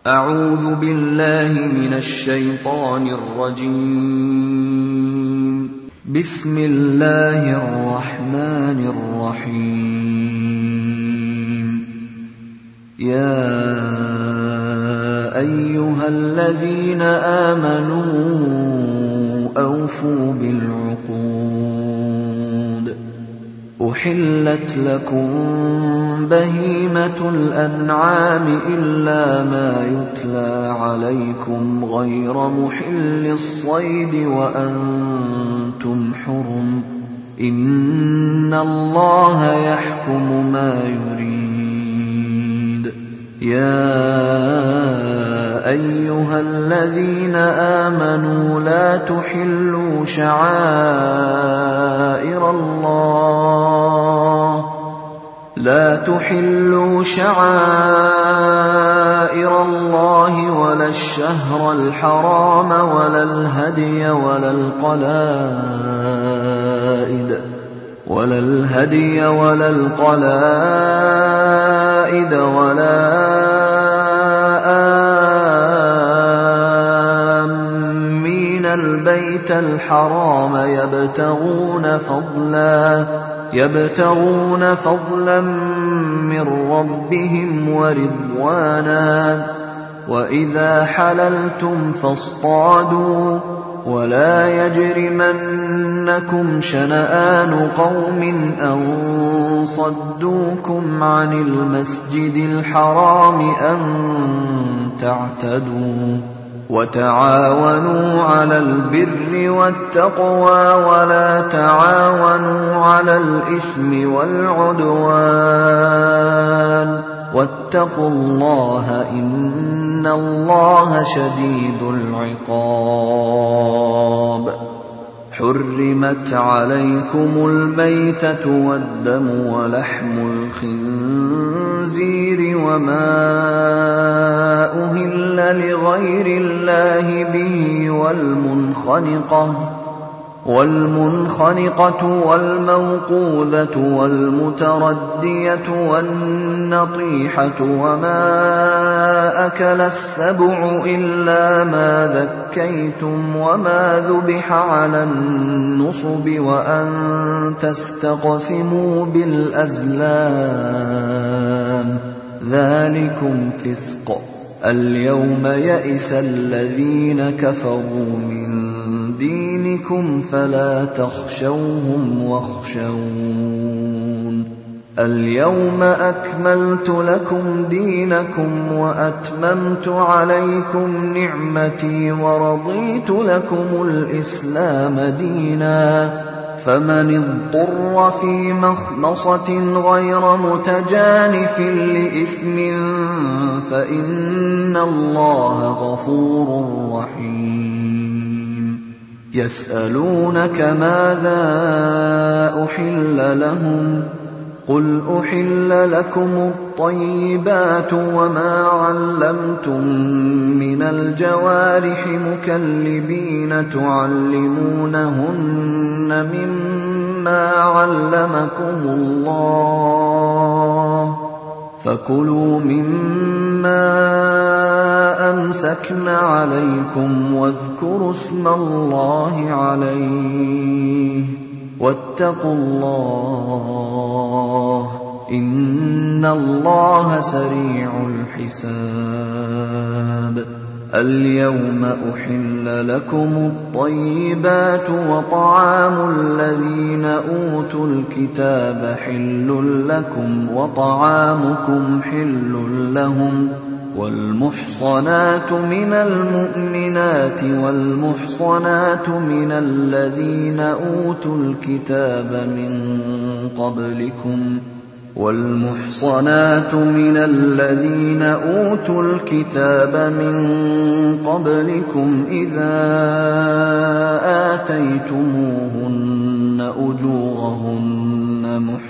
أعوذ بالله من الشيطان الرجيم. بسم الله الرحمن الرحيم. يا أيها الذين آمنوا أوفوا بالعقود. أحلت لكم بهيمة الأنعام إلا ما يتلى عليكم غير محل الصيد وأنتم حرم. إن الله يحكم ما يريد. يا أيها الذين آمنوا لا تحلوا شعائر الله ولا الشهر الحرام ولا الهدي ولا القلائد ولا آمين البيت الحرام يبتغون فضلا من ربهم ورضوانا. وإذا حللتم فاصطادوا ولا يجرمنكم شنآن قوم أن صدوكم عن المسجد الحرام أن تعتدوا. وتعاونوا على البر والتقوى ولا تعاونوا على الإثم والعدوان. واتقوا الله إن الله شديد العقاب. حرمت عليكم الميتة والدم ولحم الخنزير وما أهل لغير الله به والمنخنقة والموقوذة والمتردية والنطيحة وما أكل السبع إلا ما ذكيتم وما ذبح على النصب وأن تستقسموا بالأزلام ذلكم فسق. اليوم يئس الذين كفروا من دينكم فلا تخشوهم واخشون. اليوم أكملت لكم دينكم وأتممت عليكم نعمتي ورضيت لكم الإسلام دينا. فمن اضطر في مخمصة غير متجانف لإثم فإن الله غفور رحيم. يسألونك ماذا أحل لهم قل أحل لكم الطيبات وما علمتم من الجوارح مكلبين تعلمونهن مما علمكم الله فكلوا مما أمسكن عليكم واذكروا اسم الله عليه واتقوا الله إن الله سريع الحساب. اليوم أحل لكم الطيبات وطعام الذين أوتوا الكتاب حل لكم وطعامكم حل لهم. والمحصنات من المؤمنات والمحصنات من الذين أوتوا الكتاب من قبلكم إذا آتيتموهن أجورهن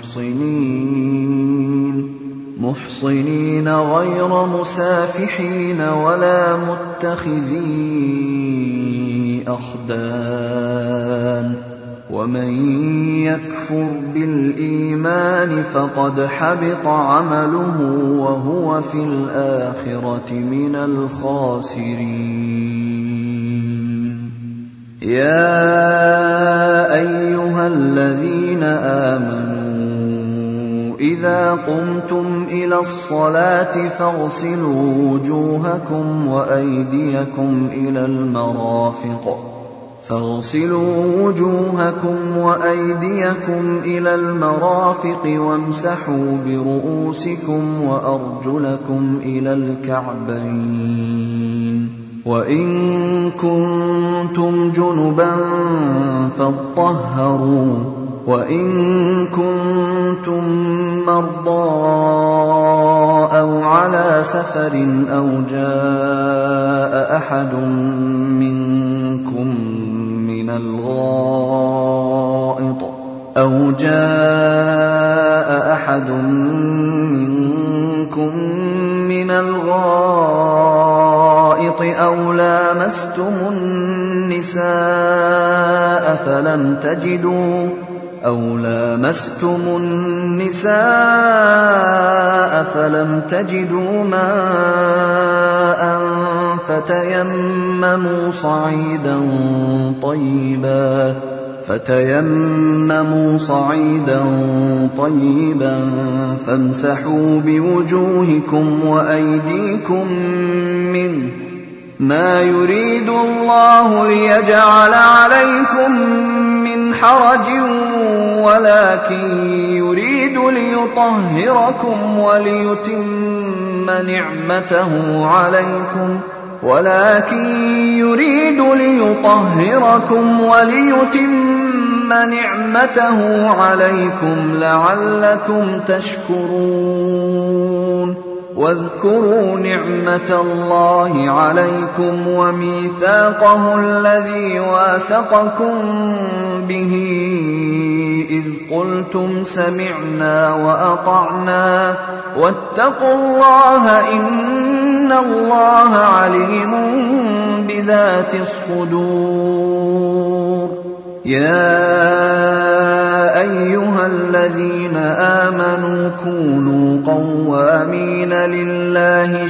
محصنين غير مسافحين ولا متخذي أخدان. ومن يكفر بالإيمان فقد حبط عمله وهو في الآخرة من الخاسرين. يا أيها الذين آمنوا إذا قمتم إلى الصلاة فاغسلوا وجوهكم وأيديكم إلى المرافق وامسحوا برؤوسكم وأرجلكم إلى الكعبين، وإن كنتم جنبا فاطهروا، وإن كنتم مرضى أو على سفر أو جاء أحد منكم من الغائط أو لامستم النساء فلم تجدوا ماء فتيمموا صعيدا طيبا فامسحوا بوجوهكم وأيديكم منه، ما يريد الله ليجعل عليكم من حرج ولكن يريد ليطهركم وليتم نعمته عليكم لعلكم تشكرون. واذكروا نعمة الله عليكم وميثاقه الذي واثقكم به إذ قلتم سمعنا وأطعنا واتقوا الله إن الله عليم بذات الصدور. يا أيها الذين آمنوا كونوا قوامين لله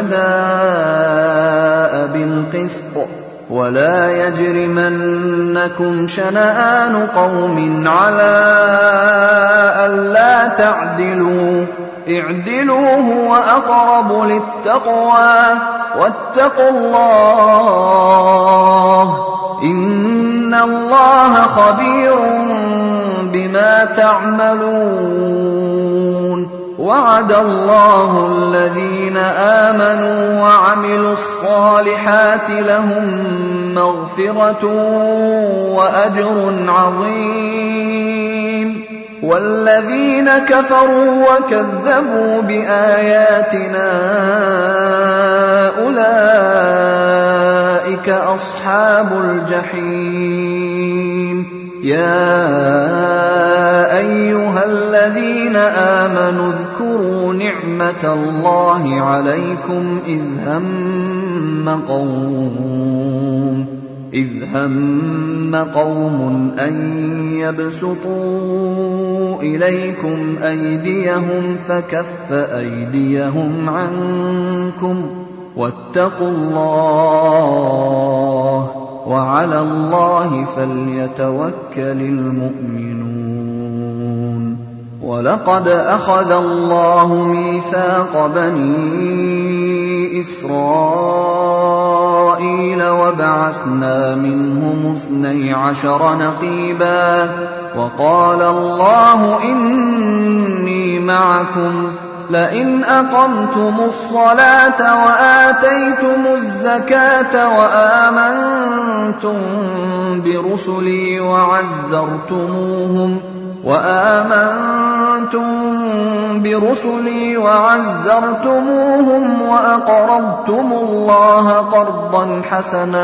شهداء بالقسط ولا يجرمنكم شنآن قوم على ألا تعدلوا، اعدلوا هو أقرب للتقوى واتقوا الله إن الله خبير بما تعملون. وعد الله الذين آمنوا وعملوا الصالحات لهم مغفرة وأجر عظيم، والذين كفروا وكذبوا بآياتنا أولئك أصحاب الجحيم. يا أيها الذين آمنوا اذكروا نعمة الله عليكم إذ هم قوم أن يبسطوا إليكم أيديهم فكف أيديهم عنكم واتقوا الله وعلى الله فليتوكل المؤمنون. ولقد أخذ الله ميثاق بني إسرائيل وبعثنا منهم 12 نقيبا وقال الله إني معكم لئن أقمتم الصلاة وآتيتم الزكاة وآمنتم برسلي وعزرتموهم وأقرضتم الله قرضا حسنا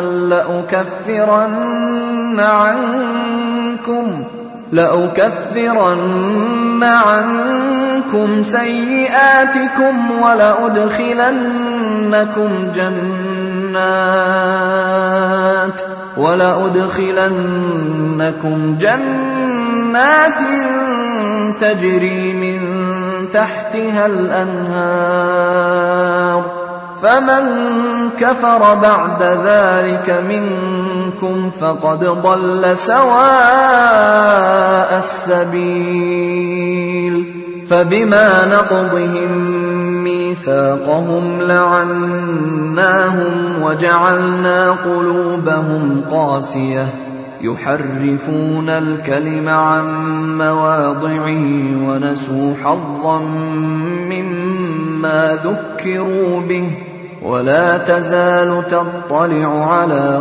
لأكفرن عنكم سيئاتكم ولأدخلنكم جنات تجري من تحتها الأنهار فمن كفر بعد ذلك منكم فقد ضل سواء السبيل فبما نقضهم ميثاقهم لعناهم وجعلنا قلوبهم قاسية يحرفون الكلم عن مواضعه ونسوا حظا مما ذكروا به ولا تزال تطلع على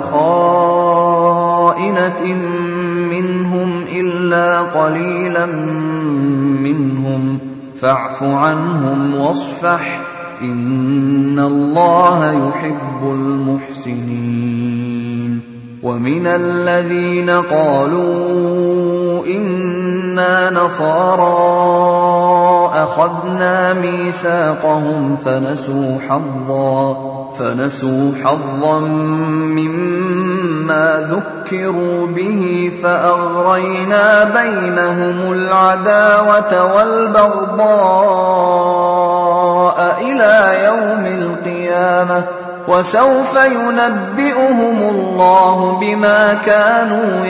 خائنة منهم إلا قليلا منهم فاعف عنهم واصفح إن الله يحب المحسنين ومن الذين قالوا إنا نصارى أخذنا ميثاقهم فنسوا حظا مما ذكروا به فأغرينا بينهم العداوة والبغضاء إلى يوم القيامة وسوف ينبئهم الله بما كانوا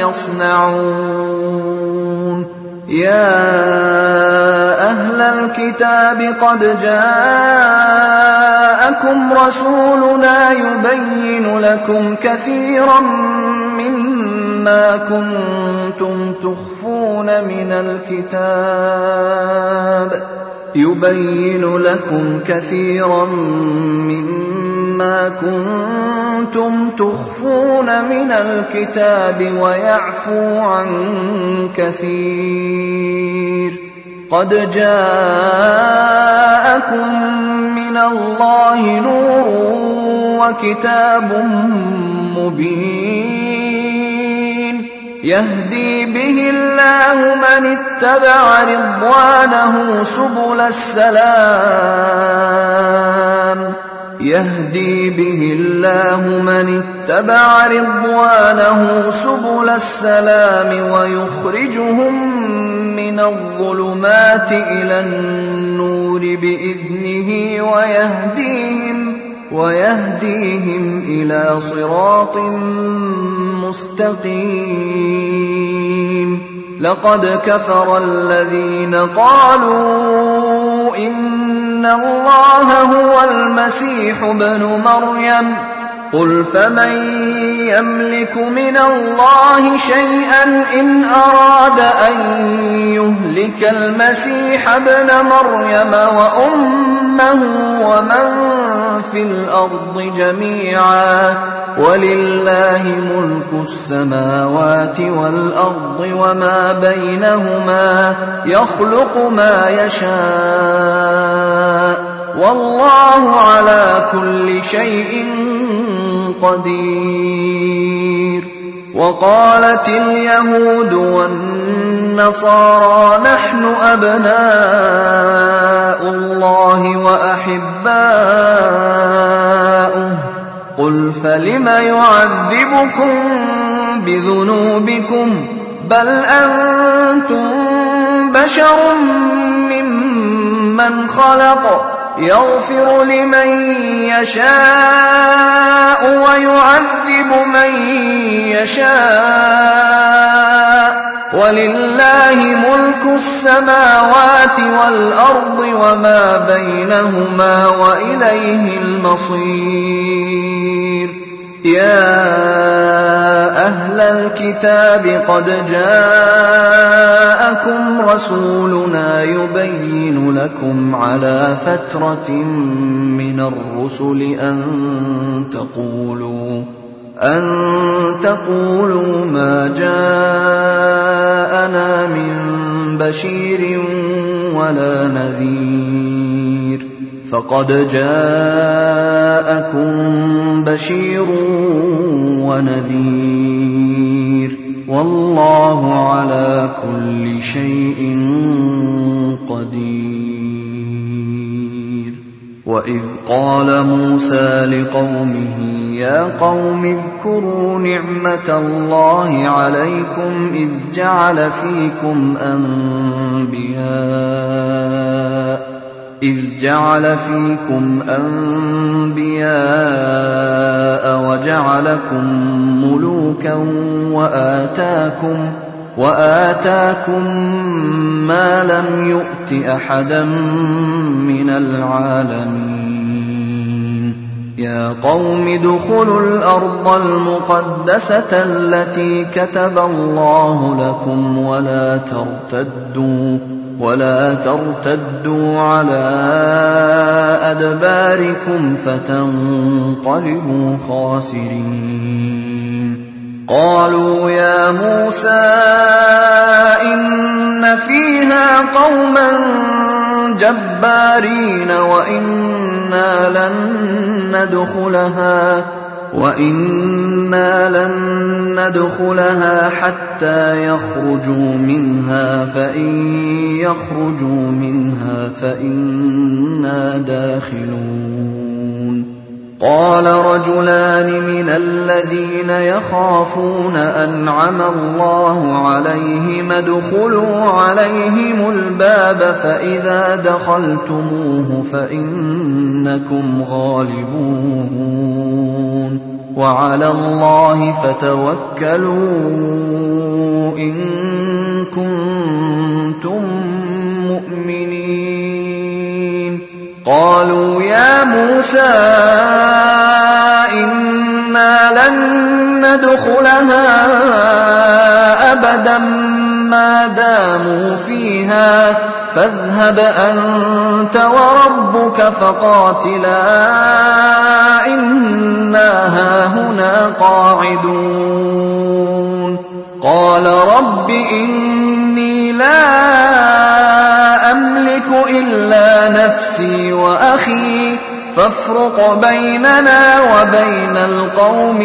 يصنعون يا أهل الكتاب قد جاءكم رسولنا يبين لكم كثيرا مما كنتم تخفون من الكتاب ويعفو عن كثير قد جاءكم من الله نور وكتاب مبين يهدي به الله من اتبع رضوانه سبل السلام ويخرجهم من الظلمات إلى النور بإذنه ويهديهم إلى صراط مستقيم لقد كفر الذين قالوا إن الله هو المسيح ابن مريم قل فمن يملك من الله شيئا إن أراد أن يهلك المسيح ابن مريم وأمه ومن في الأرض جميعا ولله ملك السماوات والأرض وما بينهما يخلق ما يشاء والله على كل شيء قدير وقالت اليهود والنصارى نحن أبناء الله وأحباؤه قل فلم يعذبكم بذنوبكم بل أنتم بشر ممن خلق يغفر لمن يشاء ويعذب من يشاء ولله ملك السماوات والأرض وما بينهما وإليه المصير يا أهل الكتاب قد جاءكم رسولنا يبين لكم على فترة من الرسل أن تقولوا ما جاءنا من بشير ولا نذير فقد جاءكم بشير ونذير والله على كل شيء قدير وإذ قال موسى لقومه يا قوم اذكروا نعمة الله عليكم إذ جعل فيكم أنبياء وجعلكم ملوكا وآتاكم ما لم يؤت أحدا من العالمين يا قوم ادخلوا الأرض المقدسة التي كتب الله لكم ولا ترتدوا على أدباركم فتنقلبوا خاسرين قالوا يا موسى إن فيها قوما جبارين وإنا لن ندخلها حتى يخرجوا منها فإن يخرجوا منها فإنا داخلون قال رجلان من الذين يخافون أنعم الله عليهم ادخلوا عليهم الباب فإذا دخلتموه فإنكم غالبون وعلى الله فتوكلوا إن كنتم مؤمنين قالوا يا موسى إنا لن ندخلها أبدا ما داموا فيها فاذهب أنت وربك فقاتلا إنا هاهنا قاعدون قال رب إني لا أملك إلا نفسي وأخي فافرق بيننا وبين القوم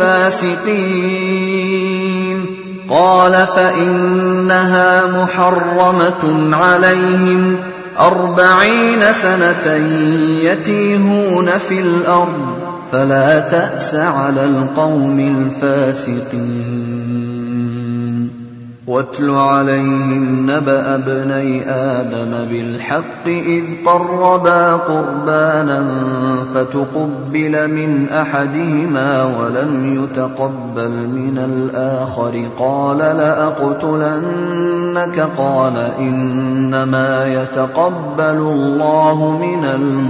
الفاسقين قال فإنها محرمة عليهم 40 سنة يتيهون في الأرض فلا تأس على القوم الفاسقين واتل عليهم نبأ ابني آدم بالحق إذ قربا قربانا فتقبل من أحدهما ولم يتقبل من الآخر قال لأقتلنك قال إنما يتقبل الله من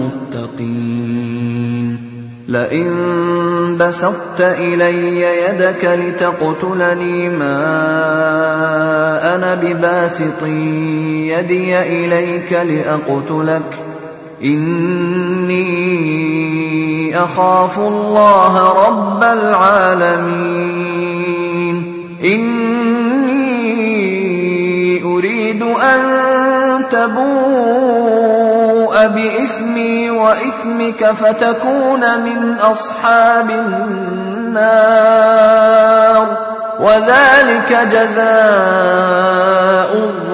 المتقين لئن بسطت إلي يدك لتقتلني ما أنا بباسط يدي إليك لأقتلك إني أخاف الله رب العالمين إني أريد أن تبوء بإثمي وإثمك فتكون من أصحاب النار وذلك جزاء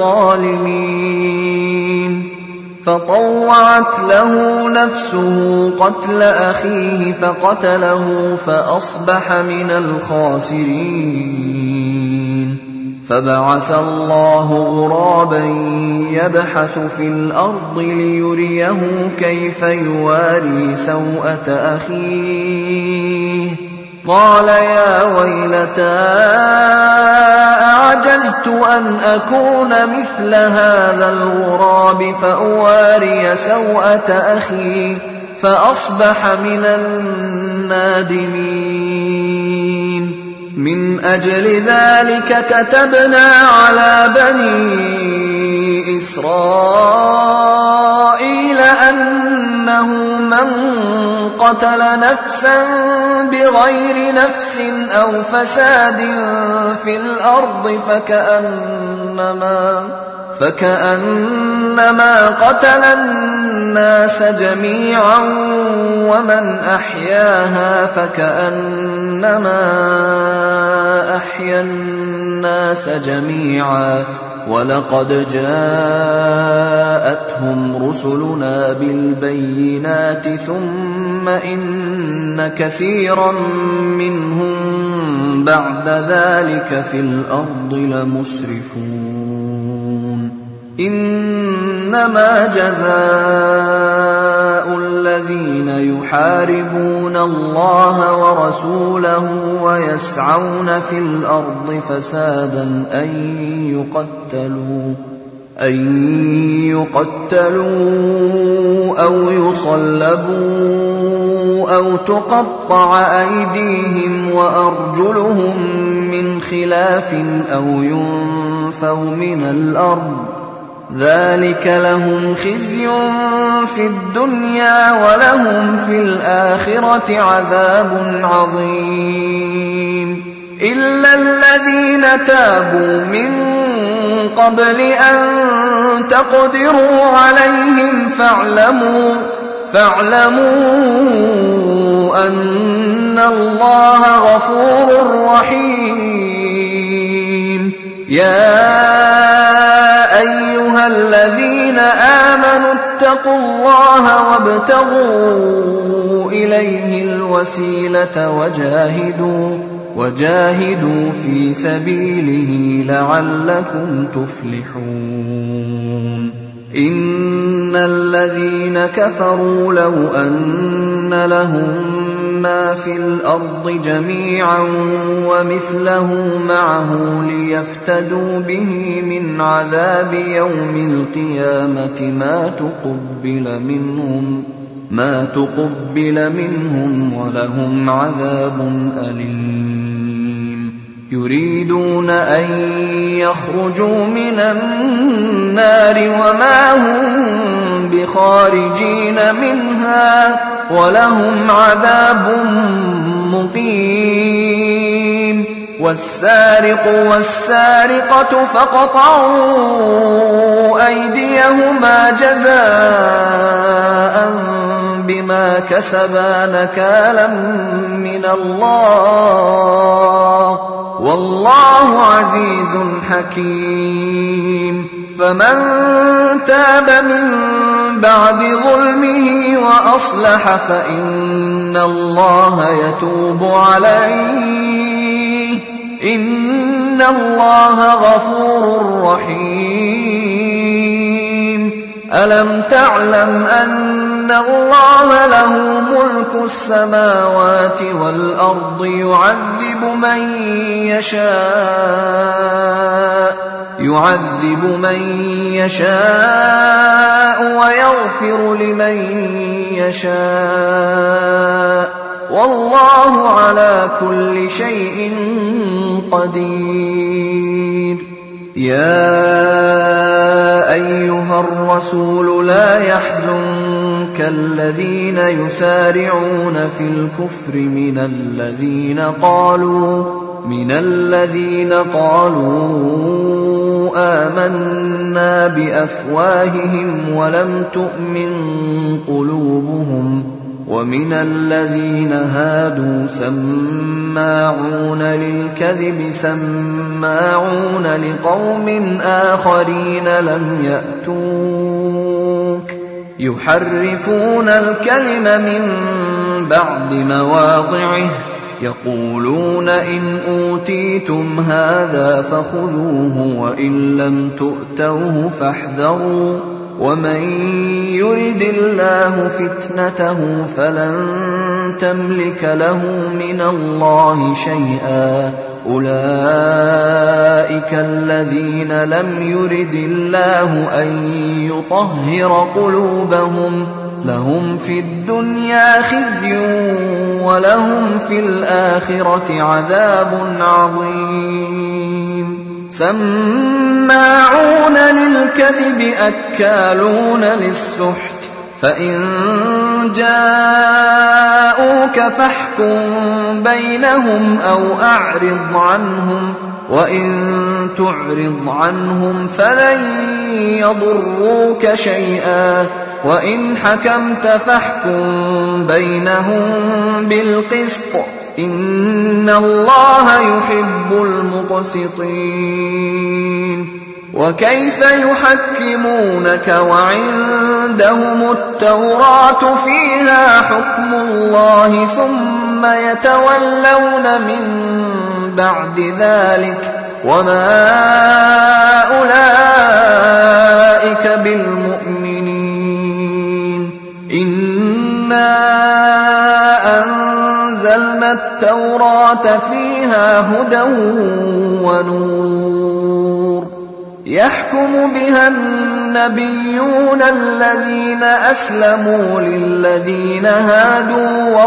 الظالمين فطوعت له نفسه قتل أخيه فقتله فأصبح من الخاسرين فبعث الله غرابا يبحث في الأرض ليريه كيف يواري سوءة أخيه قال يا ويلتى أعجزت أن أكون مثل هذا الغراب فأواري سوءة أخي فأصبح من النادمين من أجل ذلك كتبنا على بني إسرائيل أنه من قتل نفسا بغير نفس أو فساد في الأرض فكأنما قتل الناس جميعا ومن أحياها فكأنما أحيا الناس جميعا ولقد جاءتهم رسلنا بالبينات ثم إن كثيرا منهم بعد ذلك في الأرض لمسرفون إنما جزاء الذين يحاربون الله ورسوله ويسعون في الأرض فسادا أن يقتلوا أو يصلبوا أو تقطع أيديهم وأرجلهم من خلاف أو ينفوا من الأرض ذلك لهم خزي في الدنيا ولهم في الآخرة عذاب عظيم إلا الذين تابوا من قبل أن تقدروا عليهم فاعلموا أن الله غفور رحيم يا أيها الذين آمنوا اتقوا الله وابتغوا إليه الوسيلة وجاهدوا في سبيله لعلكم تفلحون إن الذين كفروا لو أن لهم ما في الأرض جميعا ومثله معه ليفتدوا به من عذاب يوم القيامة ما تقبل منهم ولهم عذاب أليم يريدون أن يخرجوا من النار وما هم بخارجين منها ولهم عذاب مقيم والسارق والسارقة فاقطعوا أيديهما جزاء بما كسبا نكالا من الله والله عزيز حكيم فمن تاب من بعد ظلمه وأصلح فإن الله يتوب عليه إن الله غفور رحيم ألم تعلم أن الله له ملك السماوات والأرض يعذب من يشاء ويغفر لمن يشاء والله على كل شيء قدير يا أيها الرسول لا يحزنك الذين يسارعون في الكفر من الذين قالوا آمنا بأفواههم ولم تؤمن قلوبهم ومن الذين هادوا سماعون للكذب سماعون لقوم آخرين لم يأتوك يحرفون الكلم من بعد مواضعه يقولون إن أوتيتم هذا فخذوه وإن لم تؤتوه فاحذروا ومن يرد الله فتنته فلن تملك له من الله شيئا أولئك الذين لم يرد الله أن يطهر قلوبهم لهم في الدنيا خزي ولهم في الآخرة عذاب عظيم سماعون للكذب أكالون للسحت فإن جاءوك فاحكم بينهم أو أعرض عنهم وإن تعرض عنهم فلن يضروك شيئا وإن حكمت فاحكم بينهم بالقسط إن الله يحب المقسطين وكيف يحكمونك وعندهم التوراة فيها حكم الله ثم يتولون من بعد ذلك وما أولئك بالمؤمنين إنا أنزلنا التوراة فيها هدى ونور يحكم بها النبيون الذين أسلموا للذين هادوا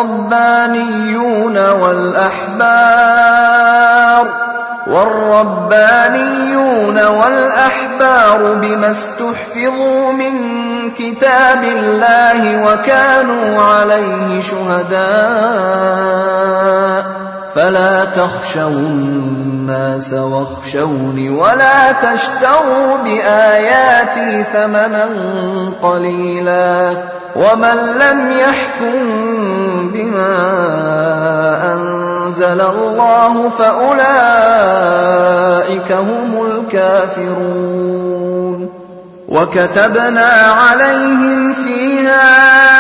والربانيون والأحبار بما استحفظوا من كتاب الله وكانوا عليه شهداء فلا تخشوا الناس واخشوني ولا تشتروا بآياتي ثمنا قليلا ومن لم يحكم بما أنزل الله فأولئك هم الكافرون وكتبنا عليهم فيها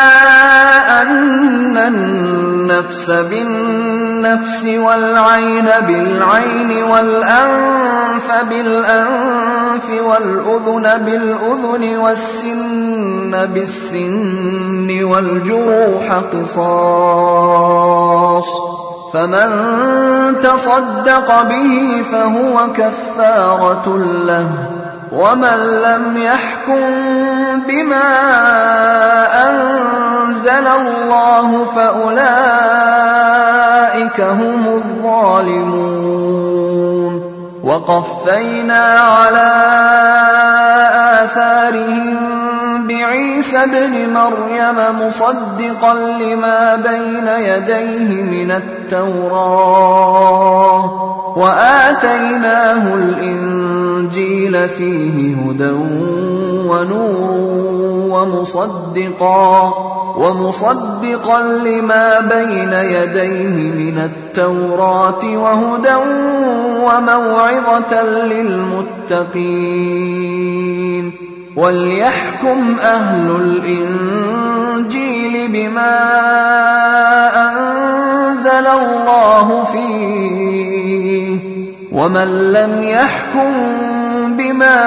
أن النفس بالنفس والعين بالعين والأنف بالأنف والأذن بالأذن والسن بالسن والجروح قصاص فمن تصدق به فهو كفارة له ومن لم يحكم بما أنزل الله فأولئك هم الظالمون وقفينا على آثارهم بعيسى ابن مريم مصدقا لما بين يديه من التوراة وآتيناه الإنجيل فيه هدى ونور ومصدقا لما بين يديه من التوراة وهدى وموعظة للمتقين وليحكم أهل الإنجيل بما أنزل الله فيه ومن لم يحكم بما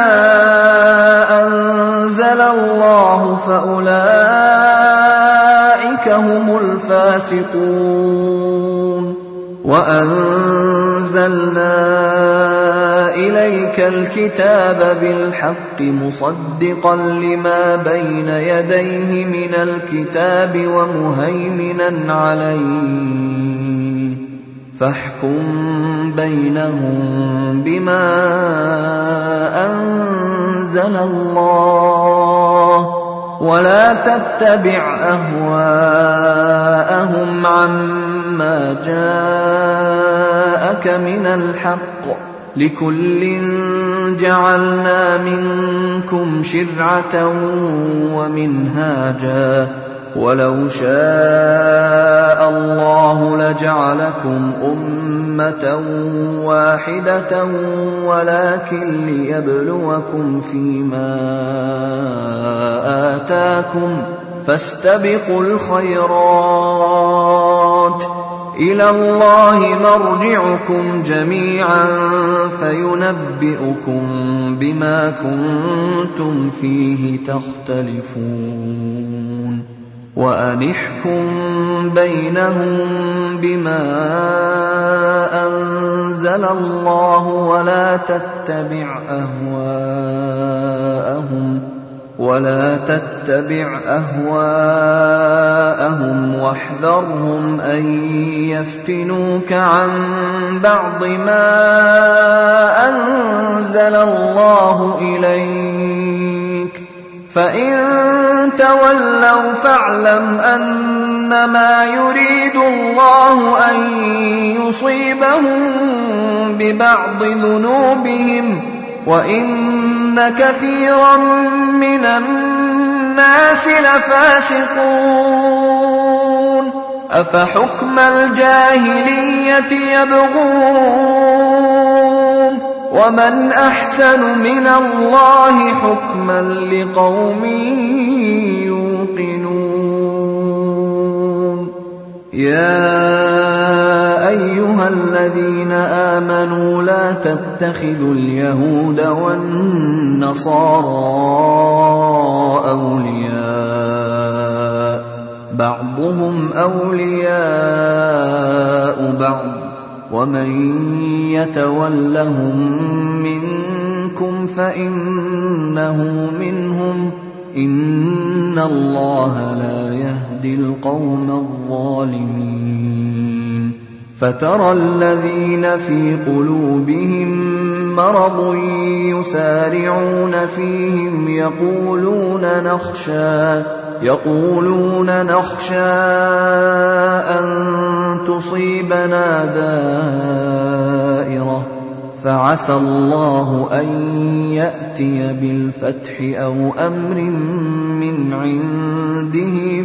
أنزل الله فأولئك هم الفاسقون وأنزلنا إليك الكتاب بالحق مصدقا لما بين يديه من الكتاب ومهيمنا عليه فاحكم بينهم بما أنزل الله ولا تتبع أهواءهم عما جاءك من الحق لكل جعلنا منكم شرعة ومنهاجا ولو شاء الله لجعلكم أمة واحدة ولكن ليبلوكم فيما آتاكم فاستبقوا الخيرات إلى الله مرجعكم جميعا فينبئكم بما كنتم فيه تختلفون وأنحكم بينهم بما أنزل الله ولا تتبع أهواءهم واحذرهم أن يفتنوك عن بعض ما أنزل الله إليك فإن تولوا فاعلم أنما يريد الله أن يصيبهم ببعض ذنوبهم وإن كثيرا من الناس لفاسقون أفحكم الجاهلية يبغون ومن أحسن من الله حكما لقوم يوقنون يا أيها الذين آمنوا لا تتخذوا اليهود والنصارى أولياء بعضهم أولياء بعض ومن يتولهم منكم فإنه منهم إن الله لا يهدي القوم الظالمين فترى الذين في قلوبهم مرض يسارعون فيهم يقولون نخشى أن تصيبنا دائرة فعسى الله أن يأتي بالفتح أو أمر من عنده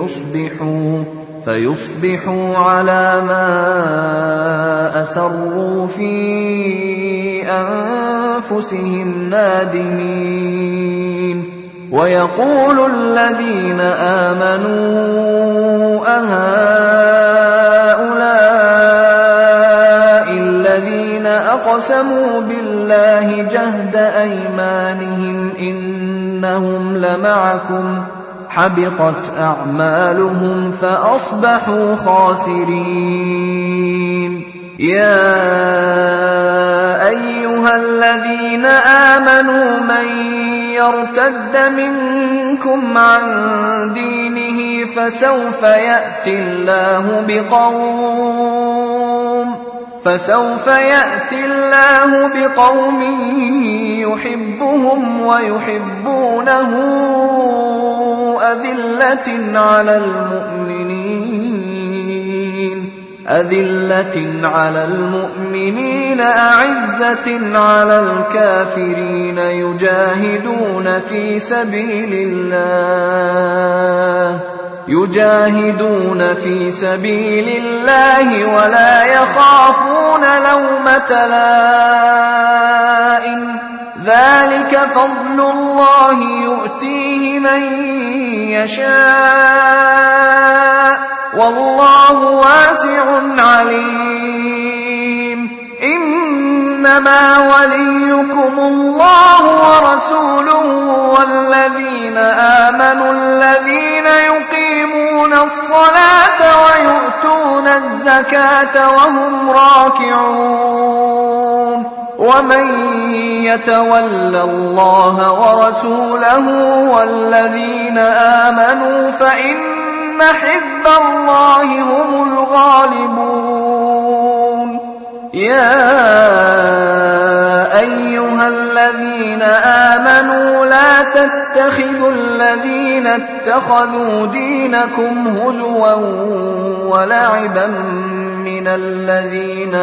فيصبحوا على ما أسروا في أنفسهم نادمين ويقول الذين آمنوا أهؤلاء الذين أقسموا بالله جهد أيمانهم إنهم لمعكم حبطت أعمالهم فأصبحوا خاسرين يا أيها الذين آمنوا من يرتد منكم عن دينه فسوف يأتي الله بقوم يحبهم ويحبونه أذلة على المؤمنين أعزة على الكافرين يجاهدون في سبيل الله ولا يخافون لومة لائم ذلك فضل الله يؤتيه من يشاء والله واسع عليم إنما وليكم الله ورسوله والذين آمنوا الذين يقيمون الصلاة ويؤتون الزكاة وهم راكعون ومن يتول الله ورسوله والذين آمنوا فإن حزب الله هم الغالبون يا أيها الذين آمنوا لا تتخذوا الذين اتخذوا دينكم هزوا ولعبا من الذين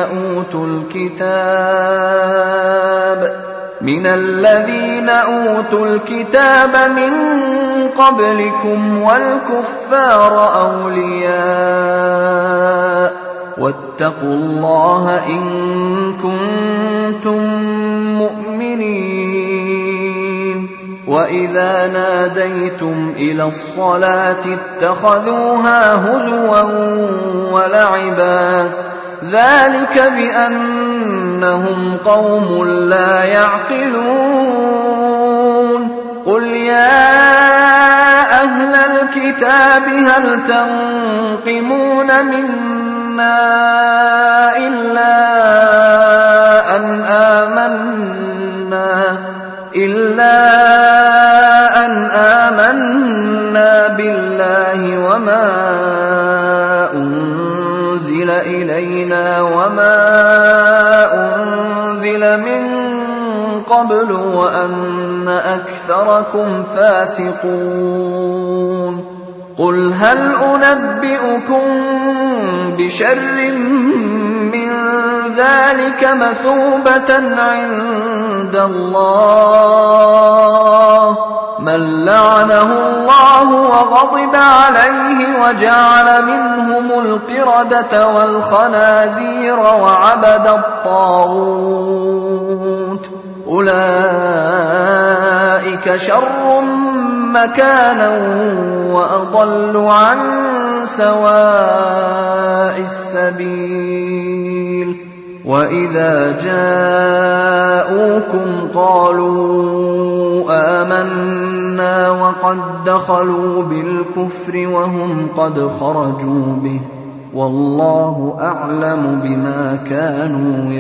أوتوا الكتاب من قبلكم والكفار أولياء واتقوا الله إن كنتم مؤمنين وإذا ناديتم إلى الصلاة اتخذوها هزوا ولعبا ذلك بأنهم قوم لا يعقلون قل يا أهل الكتاب هل تنقمون منا إلا أن آمنا بالله وما أنزل إلينا وما أنزل من قبل وأن أكثركم فاسقون قل هل أنبئكم بشر من ذلك مثوبة عند الله من لعنه الله وغضب عليه وجعل منهم القردة والخنازير وعبد الطاغوت أولئك شر مكانا وأضل عن سواء السبيل وإذا جاءوكم قالوا آمنا وقد دخلوا بالكفر وهم قد خرجوا به والله أعلم بما كانوا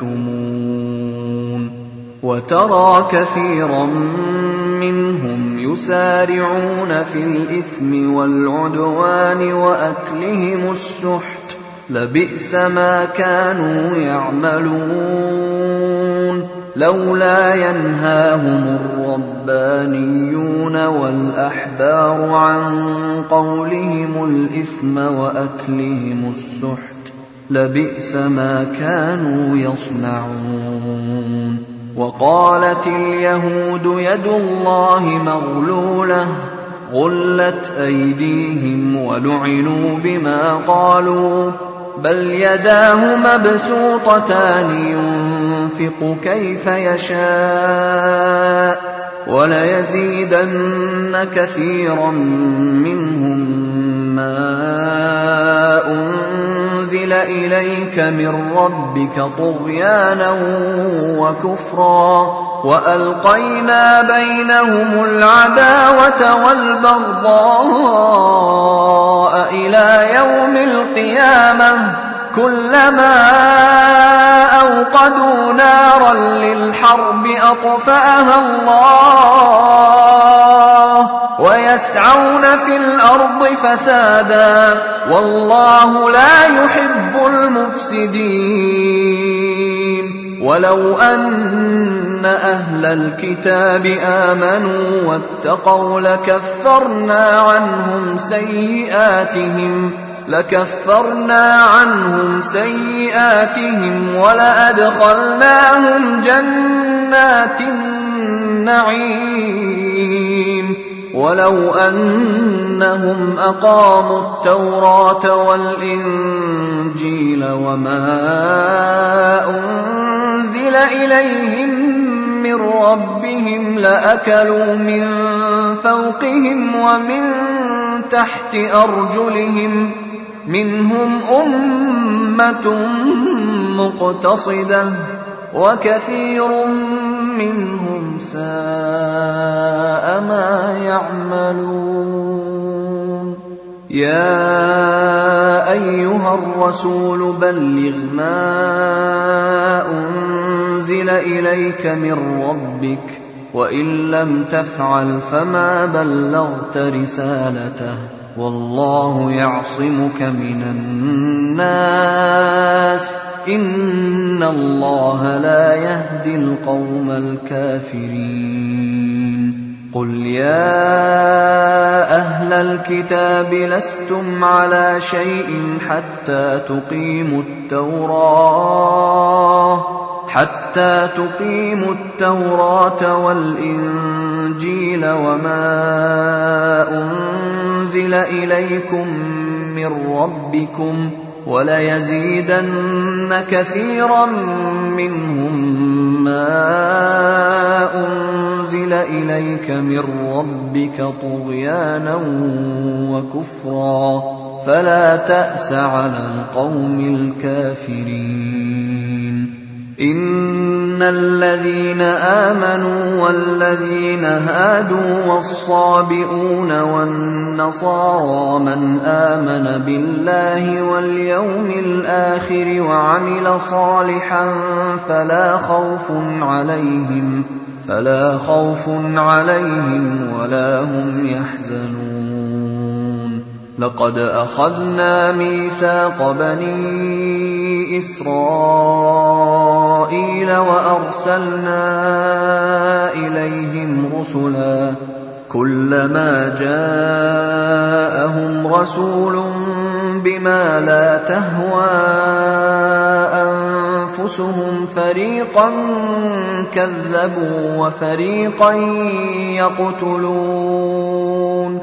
يكتمون وترى كثيرا منهم يسارعون في الإثم والعدوان وأكلهم السحت لبئس ما كانوا يعملون لولا ينهاهم الربانيون والأحبار عن قولهم الإثم وأكلهم السحت لبئس ما كانوا يصنعون وقالت اليهود يد الله مغلولة غلت أيديهم ولعنوا بما قالوا بل يداه مبسوطتان ينفق كيف يشاء وليزيدن كثيرا منهم ما أنزل إليك من ربك طغيانا وكفرا وألقينا بينهم العداوة والبغضاء إلى يوم القيامة كلما أوقدوا نارا للحرب أطفأها الله ويسعون في الأرض فسادا والله لا يحب المفسدين ولو أن أهل الكتاب آمنوا واتقوا لكفرنا عنهم سيئاتهم ولأدخلناهم جنات النعيم ولو أنهم أقاموا التوراة والإنجيل وما أنزل إليهم من ربهم لأكلوا من فوقهم ومن تحت أرجلهم منهم أمة مقتصدة وكثير منهم ساء ما يعملون يا أيها الرسول بلغ ما أنزل إليك من ربك وإن لم تفعل فما بلغت رسالته والله يعصمك من الناس إن الله لا يهدي القوم الكافرين قل يا أهل الكتاب لستم على شيء حتى تقيموا التوراة والإنجيل وما أنزل إليكم من ربكم وليزيدن كثيرا منهم ما أنزل إليك من ربك طغيانا وكفرا فلا تأس على القوم الكافرين إن الذين آمنوا والذين هادوا والصابئون والنصارى من آمن بالله واليوم الآخر وعمل صالحا فلا خوف عليهم ولا هم يحزنون لقد أخذنا ميثاق بني إسرائيل وأرسلنا إليهم رسلا كلما جاءهم رسول بما لا تهوى أنفسهم فريقا كذبوا وفريقا يقتلون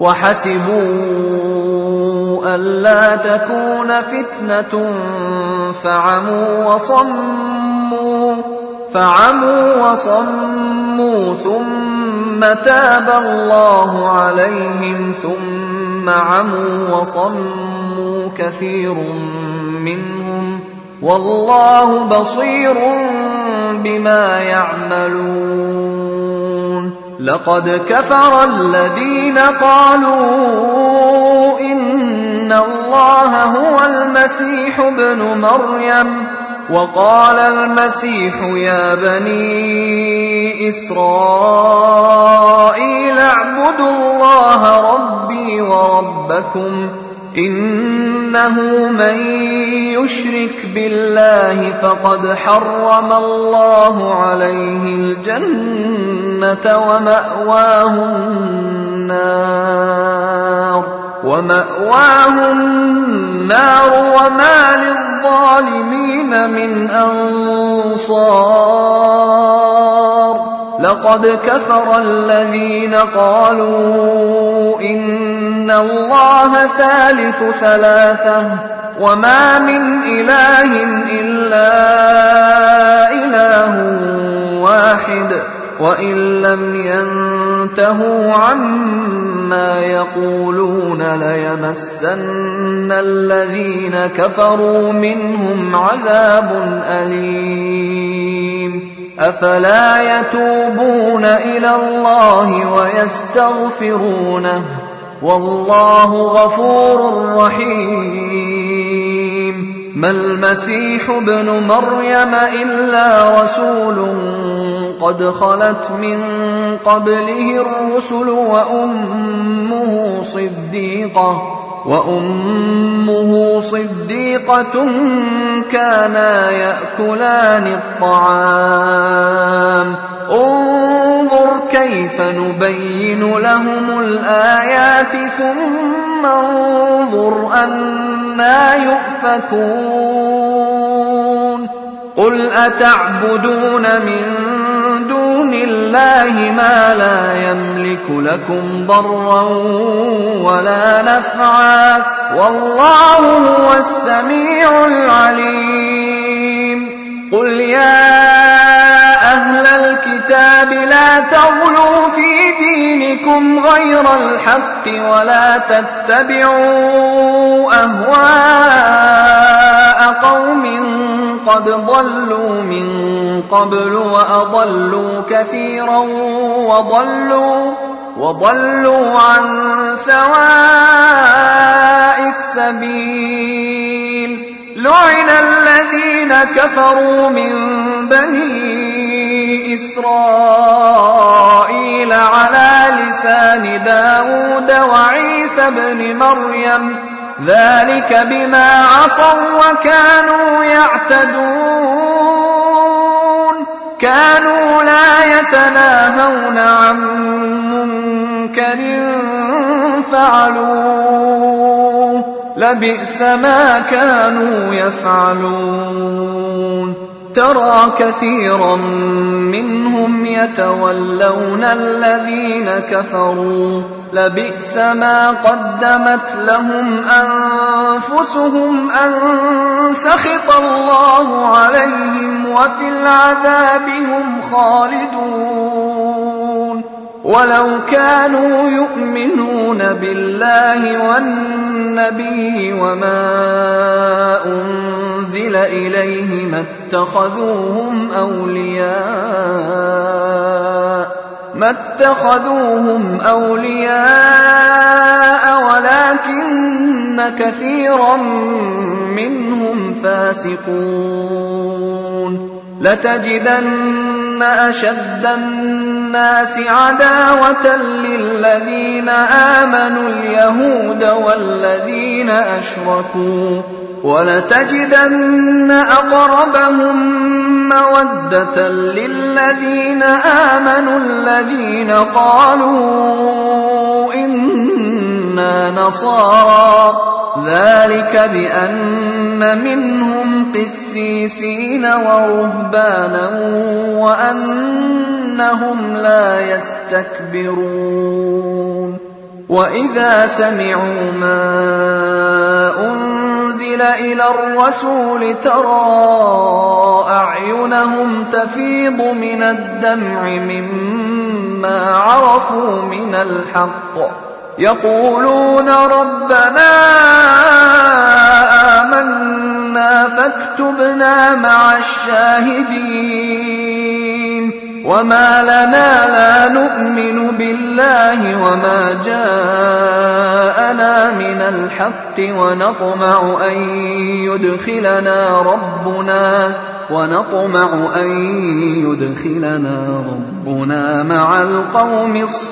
وحسبوا ألا تكون فتنة فعموا وصموا ثم تاب الله عليهم ثم عموا وصموا كثير منهم والله بصير بما يعملون. لقد كفر الذين قالوا إن الله هو المسيح ابن مريم وقال المسيح يا بني إسرائيل اعبدوا الله ربي وربكم إنه من يشرك بالله فقد حرم الله عليه الجنة ومأواه النار وما للظالمين من أنصار. لقد كفر الذين قالوا إن الله ثالث ثلاثة وما من إله إلا إله واحد وإن لم ينتهوا عما يقولون ليمسن الذين كفروا منهم عذاب أليم. أفلا يتوبون إلى الله ويستغفرونه والله غفور رحيم. ما المسيح ابن مريم إلا رسول قد خلت من قبله الرسل وأمه صديقة كانا يأكلان الطعام. انظر كيف نبين لهم الآيات ثم انظر أنى يؤفكون. قل أتعبدون من دون الله ما لا يملك لكم ضرا ولا نفعا والله هو السميع العليم. قل يا أهل الكتاب لا تغلوا في دينكم غير الحق ولا تتبعوا أهواء قوم قد ضلوا من قبل وأضلوا كثيرا وضلوا عن سواء السبيل. لعن الذين كفروا من بني إسرائيل على لسان داود وعيسى بن مريم ذلك بما عصوا وكانوا يعتدون. كانوا لا يتناهون عن منكر فعلوه لبئس ما كانوا يفعلون. ترى كثيرا منهم يتولون الذين كفروا لبئس ما قدمت لهم أنفسهم أن سخط الله عليهم وفي العذاب هم خالدون. ولو كانوا يؤمنون بالله والنبي وما أنزل إليه ما اتخذوهم أولياء ولكن كثيرا منهم فاسقون. لتجدن أشد الناس عداوة للذين آمنوا اليهود والذين أشركوا ولتجدن أقربهم مودة للذين آمنوا الذين قالوا إنا نصارى ذلك بأن منهم قسيسين ورهبانا وأنهم لا يستكبرون وإذا سمعوا ما أنزل إلى الرسول ترى أعينهم تفيض من الدمع مما عرفوا من الحق يقولون ربنا آمنا فاكتبنا مع الشاهدين وما لنا لا نؤمن بالله وما جاءنا من الحق ونطمع أن يدخلنا ربنا مع القوم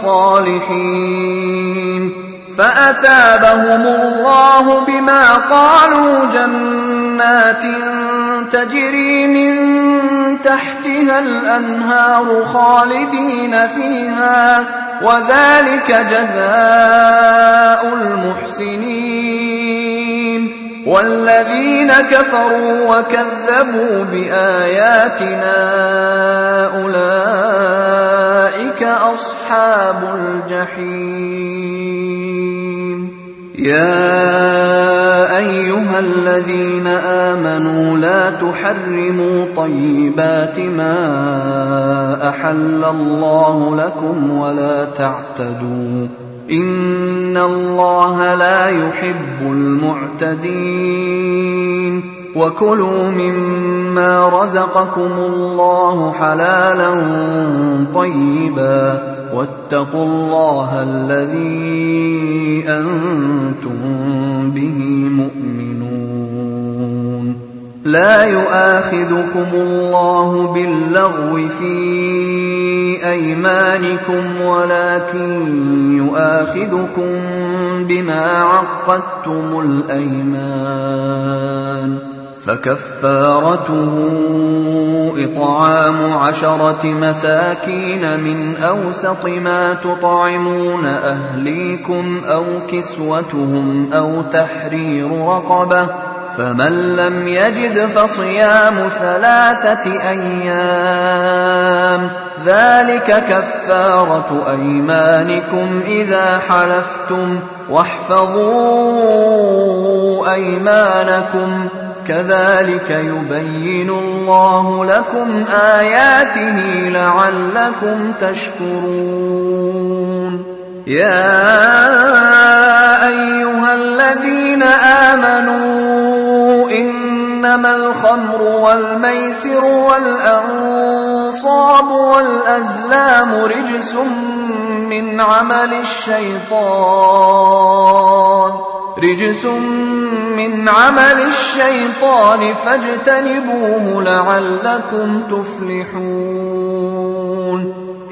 الصالحين فأثابهم الله بما قالوا جنات تجري من تحتها الأنهار خالدين فيها وذلك جزاء المحسنين والذين كفروا وكذبوا بآياتنا أولئك أصحاب الجحيم يا أيها الذين آمنوا لا تحرموا طيبات ما أحل الله لكم ولا تعتدوا إن الله لا يحب المعتدين وكلوا مما رزقكم الله حلالا طيبا واتقوا الله الذي أنتم به مؤمنون لا يؤاخذكم الله باللغو في أيمانكم ولكن يؤاخذكم بما عقدتم الأيمان فكفارته إطعام 10 مساكين من أوسط ما تطعمون أهليكم أو كسوتهم أو تحرير رقبة فمن لم يجد فصيام 3 أيام ذلك كفارة أيمانكم إذا حلفتم واحفظوا أيمانكم كذلك يبين الله لكم آياته لعلكم تشكرون يا أيها الذين آمنوا إنما الخمر والميسر والأنصاب والأزلام رجس من عمل الشيطان فاجتنبوه لعلكم تفلحون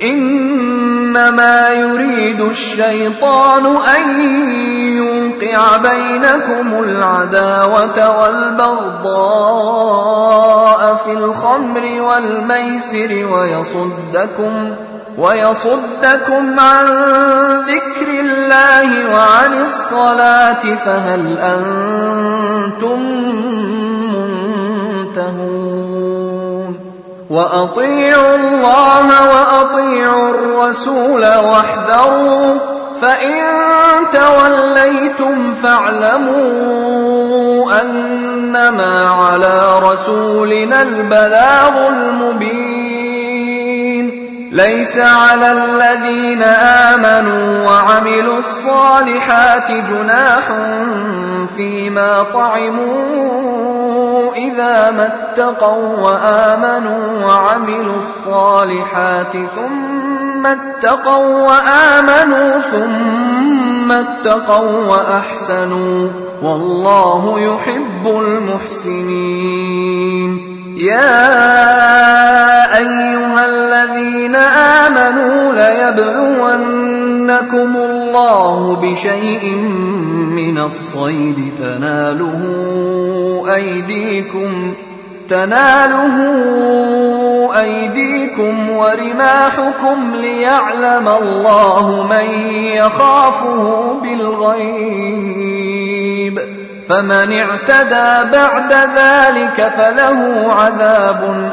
إنما يريد الشيطان أن يوقع بينكم العداوة والبغضاء في الخمر والميسر ويصدكم عن ذكر الله وعن الصلاة فهل أنتم منتهون وأطيعوا الله وأطيعوا الرسول واحذروا فإن توليتم فاعلموا أنما على رسولنا البلاغ المبين ليس على الذين آمنوا وعملوا الصالحات جناح فيما طعموا إذا ما اتقوا وآمنوا وعملوا الصالحات ثم اتقوا وأحسنوا والله يحب المحسنين يا أيها الذين آمنوا ليبلونكم الله بشيء من الصيد تناله أيديكم ورماحكم ليعلم الله من يخافه بالغيب فمن اعتدى بعد ذلك فله عذاب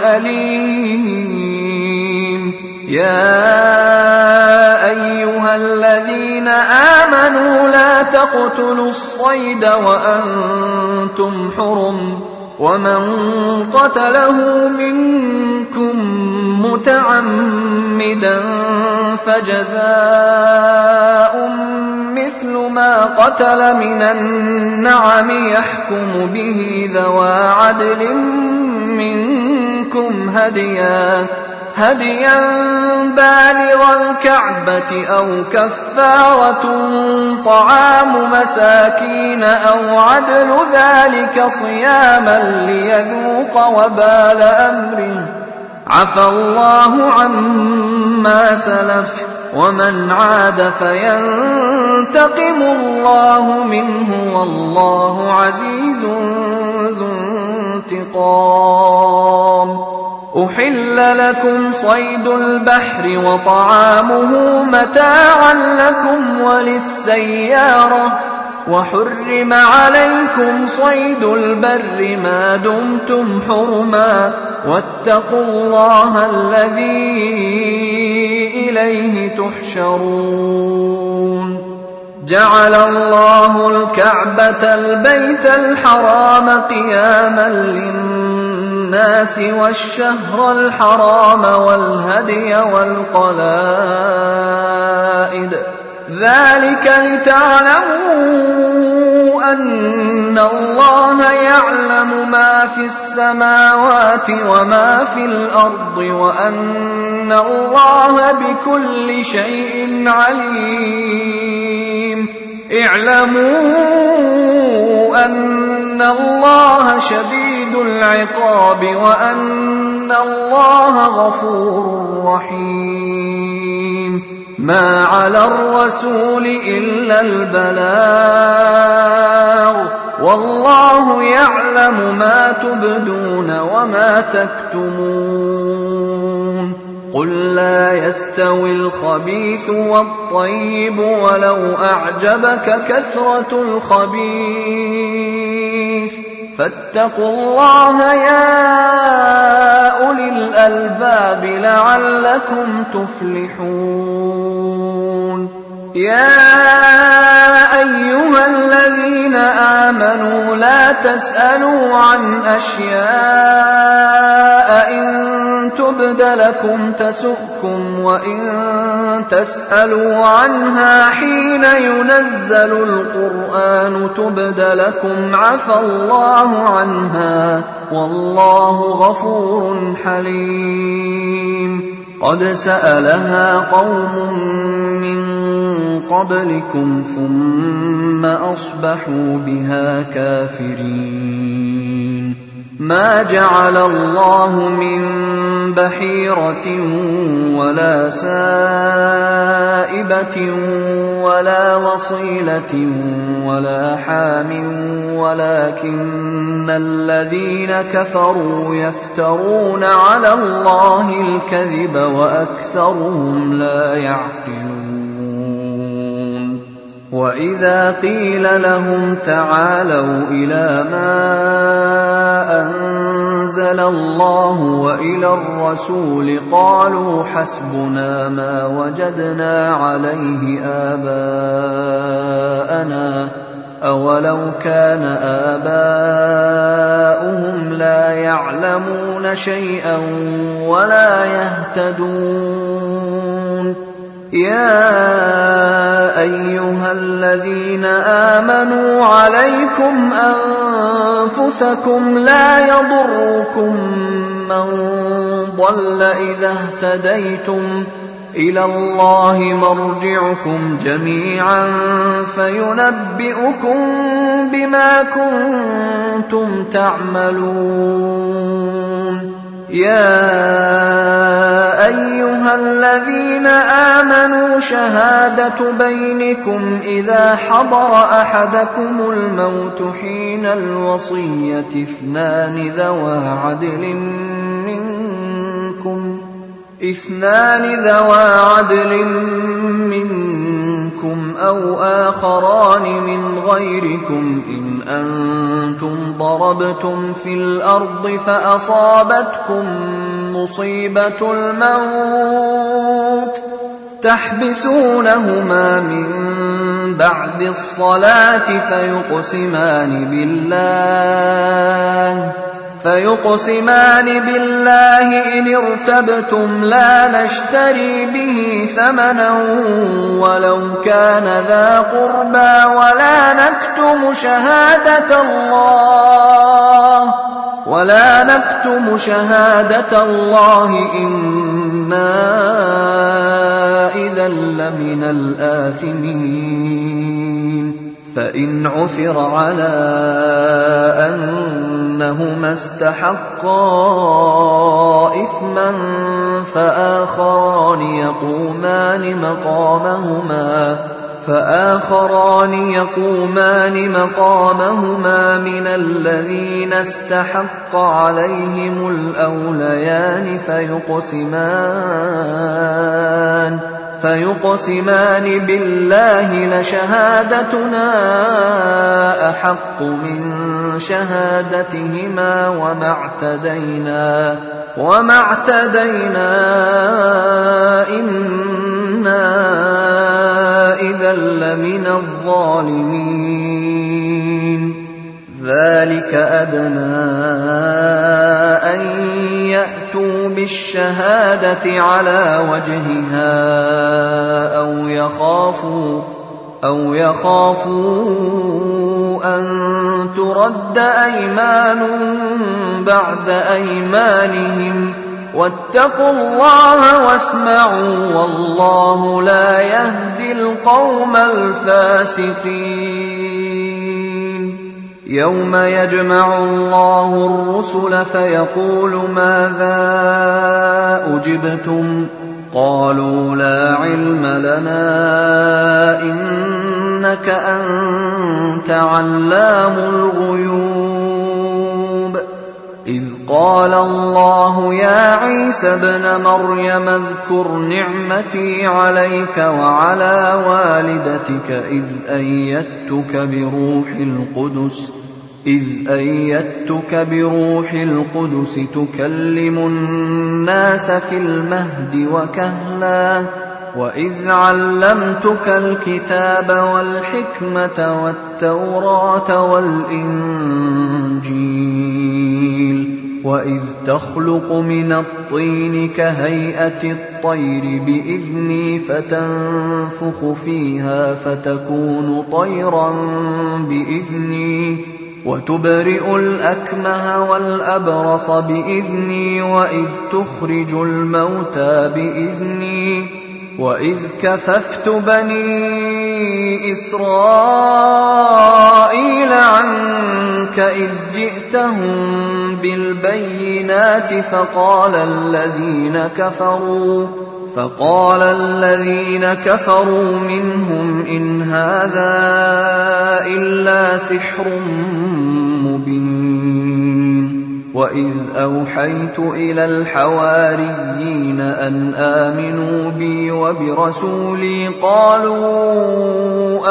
أليم. يا أيها الذين آمنوا لا تقتلوا الصيد وأنتم حرم، ومن قتله منكم متعمدا فجزاء مثل ما قتل من النعم يحكم به ذوى عدل منكم هديا بالغ الكعبة أو كفارة طعام مساكين أو عدل ذلك صياما ليذوق وبال أمره. عفى الله عما سلف، ومن عاد فينتقم الله منه والله عزيز ذو انتقام. أحل لكم صيد البحر وطعامه متاعا لكم وللسيارة، وحرم عليكم صيد البر ما دمتم حرما، واتقوا الله الذي إليه تحشرون. جعل الله الكعبة البيت الحرام قياما للناس والشهر الحرام والهدي والقلائد، ذلك لتعلموا أن الله يعلم ما في السماوات وما في الأرض وأن الله بكل شيء عليم. اعلموا أن الله شديد العقاب وأن الله غفور رحيم. ما على الرسول إلا البلاغ، والله يعلم ما تبدون وما تكتمون. قل لا يستوي الخبيث والطيب ولو أعجبك كثرة الخبيث، فاتقوا الله يا أولي الألباب لعلكم تفلحون. يا أيها الذين آمنوا لا تسألوا عن أشياء إن تبد لكم تسؤكم، وإن تسألوا عنها حين ينزل القرآن تبد لكم عفى الله عنها والله غفور حليم. قد سألها قوم من قبلكم ثم أصبحوا بها كافرين. ما جعل الله من بحيرة ولا سائبة ولا وصيلة ولا حام، ولكن الذين كفروا يفترون على الله الكذب وأكثرهم لا يعقلون. وإذا قيل لهم تعالوا إلى ما أنزل الله وإلى الرسول قالوا حسبنا ما وجدنا عليه آباءنا، أولو كان آباؤهم لا يعلمون شيئا ولا يهتدون. يا أيها الذين آمنوا عليكم أنفسكم لا يضركم من ضل إذا اهتديتم، إلى الله مرجعكم جميعا فينبئكم بما كنتم تعملون. يا أيها الذين آمنوا شهادة بينكم إذا حضر أحدكم الموت حين الوصية اثنان ذوى عدل منكم أو آخران من غيركم إن أنتم ضربتم في الأرض فأصابتكم مصيبة الموت تحبسونهما من بعد الصلاة فيقسمان بالله إن ارتبتم لا نشتري به ثمنا ولو كان ذا قربى ولا نكتم شهادة الله إنا إذا لمن الآثمين فإن عثر على أنهما استحقا إثما فآخران يقومان مقامهما من الذين استحق عليهم الأوليان فيقسمان بالله لشهادتنا أحق من شهادتهما وما اعتدينا إنا إذا لمن الظالمين ذلك أدنى أن يأتوا بالشهادة على وجهها أو يخافوا أن ترد أيمان بعد أيمانهم واتقوا الله واسمعوا والله لا يهدي القوم الفاسقين يوم يجمع الله الرسل فيقول ماذا أجبتم قالوا لا علم لنا إنك أنت علام الغيوب إذ قال الله يا عيسى ابن مريم اذكر نعمتي عليك وعلى والدتك إذ أيدتك بروح القدس تكلم الناس في المهد وكهلا وإذ علمتك الكتاب والحكمة والتوراة والإنجيل وإذ تخلق من الطين كهيئة الطير بإذني فتنفخ فيها فتكون طيرا بإذني وتبرئ الأكمه والأبرص بإذني وإذ تخرج الموتى بإذني وإذ كففت بني إسرائيل عنك إذ جئتهم بالبينات فقال الذين كفروا منهم إن هذا إلا سحر مبين وإذ أوحيت إلى الحواريين أن آمنوا بي وبرسولي قالوا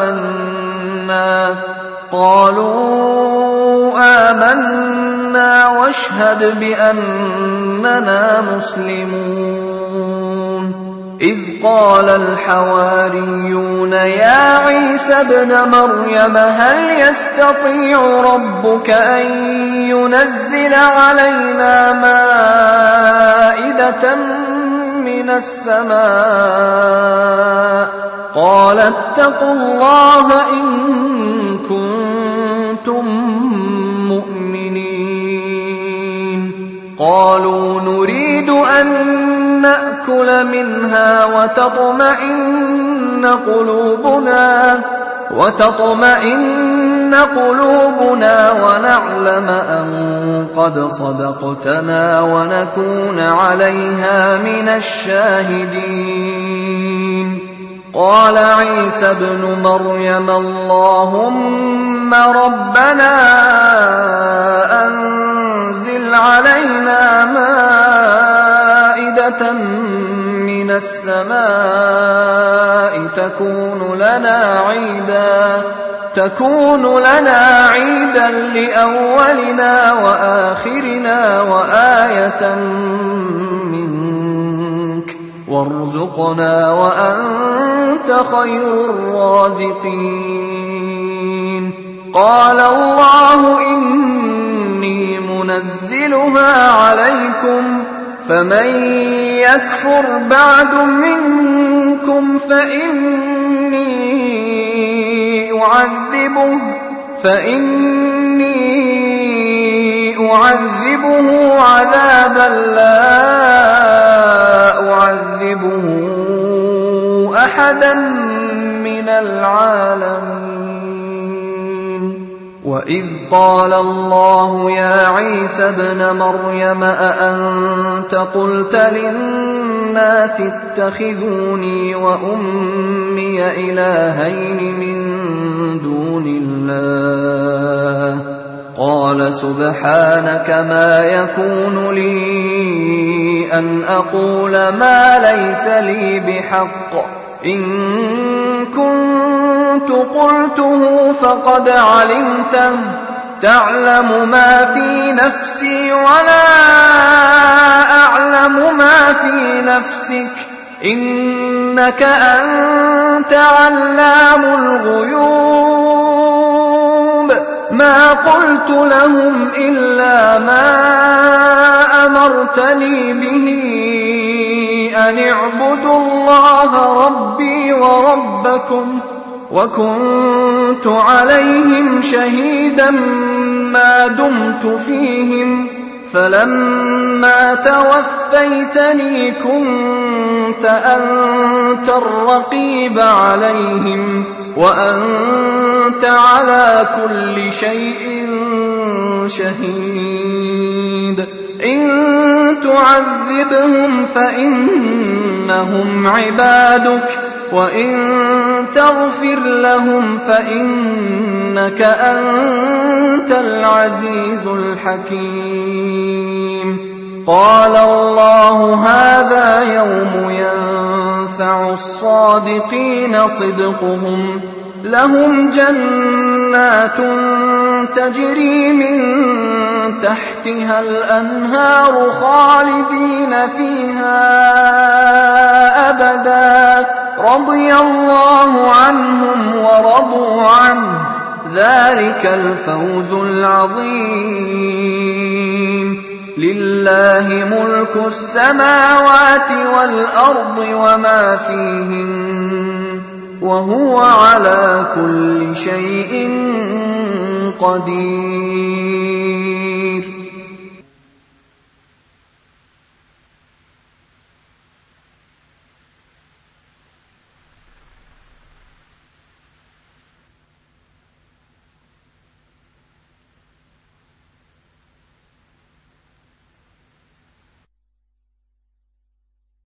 آمنا واشهد بأننا مسلمون إذ قال الحواريون يا عيسى ابن مريم هل يستطيع ربك أن ينزل علينا مائدة من السماء قال اتقوا الله إن كنتم مؤمنين قالوا نريد أن نأكل منها وتطمئن قلوبنا ونعلم أن قد صدقتنا ونكون عليها من الشاهدين قال عيسى ابن مريم اللهم ربنا أنزل علينا مائدة من من السماء تكون لنا عيدا لأولنا وآخرنا وآية منك وارزقنا وأنت خير الرازقين. قال الله إني منزلها عليكم فمن يكفر بعد منكم فإني أعذبه عذابا لا أعذبه أحدا من العالمين. وإذ قال الله يا عيسى ابن مريم أأنت قلت للناس اتخذوني وأمي إلهين من دون الله قال سبحانك ما يكون لي أن أقول ما ليس لي بحق إن كنت قلته فقد علمته تعلم ما في نفسي ولا أعلم ما في نفسك إنك أنت علام الغيوب. ما قلت لهم إلا ما أمرتني به أن اعبدوا الله ربي وربكم وكنت عليهم شهيدا ما دمت فيهم فلما توفيتني كنت أنت الرقيب عليهم وأنت على كل شيء شهيد. إن تعذبهم فإنهم عبادك وإن تغفر لهم فإنك أنت العزيز الحكيم. قال الله هذا يوم ينفع الصادقين صدقهم لهم جنات تجري من تحتها الأنهار خالدين فيها أبدا رضي الله عنهم ورضوا عنه ذلك الفوز العظيم. لله ملك السماوات والأرض وما فيهن وهو على كل شيء قدير.